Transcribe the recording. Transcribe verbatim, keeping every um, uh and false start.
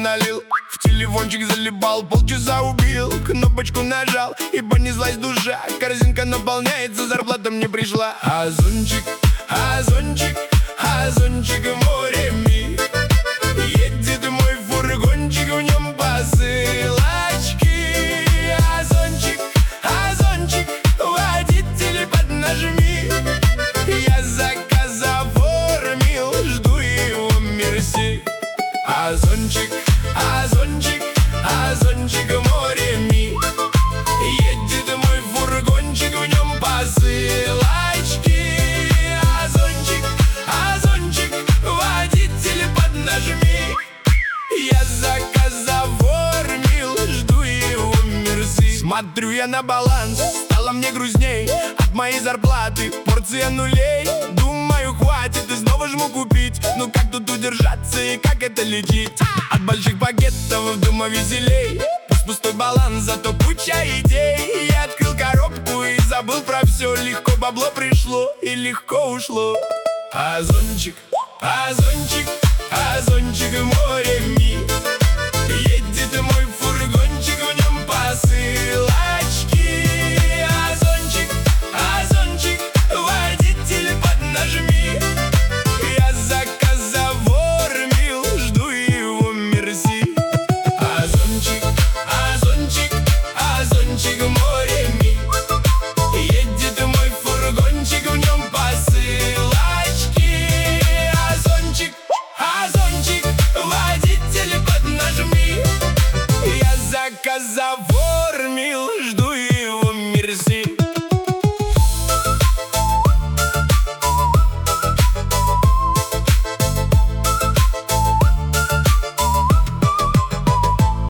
налил, в телефончик залипал, полчаса убил, кнопочку нажал, и понеслась душа. Корзинка наполняется, зарплата мне пришла. Озончик, озончик, озончик морями, едет мой фургончик, в нем посылочки. Озончик, озончик, водитель поднажми, я заказ оформил, жду его, мерси. Озончик, озончик, озончик морями, едет мой фургончик, в нем посылочки. Озончик, озончик, водитель поднажми, я заказ оформил, жду его, мерси. Смотрю я на баланс, стало мне грустней от моей зарплаты, порция нулей. Думаю, хватит, и снова жму купить. Ну как тут удержаться и как это лечить? От больших пакетов дома веселей, пусть пустой баланс, зато куча идей. Я открыл коробку и забыл про все, легко бабло пришло и легко ушло. Озончик, озончик, озончик морями,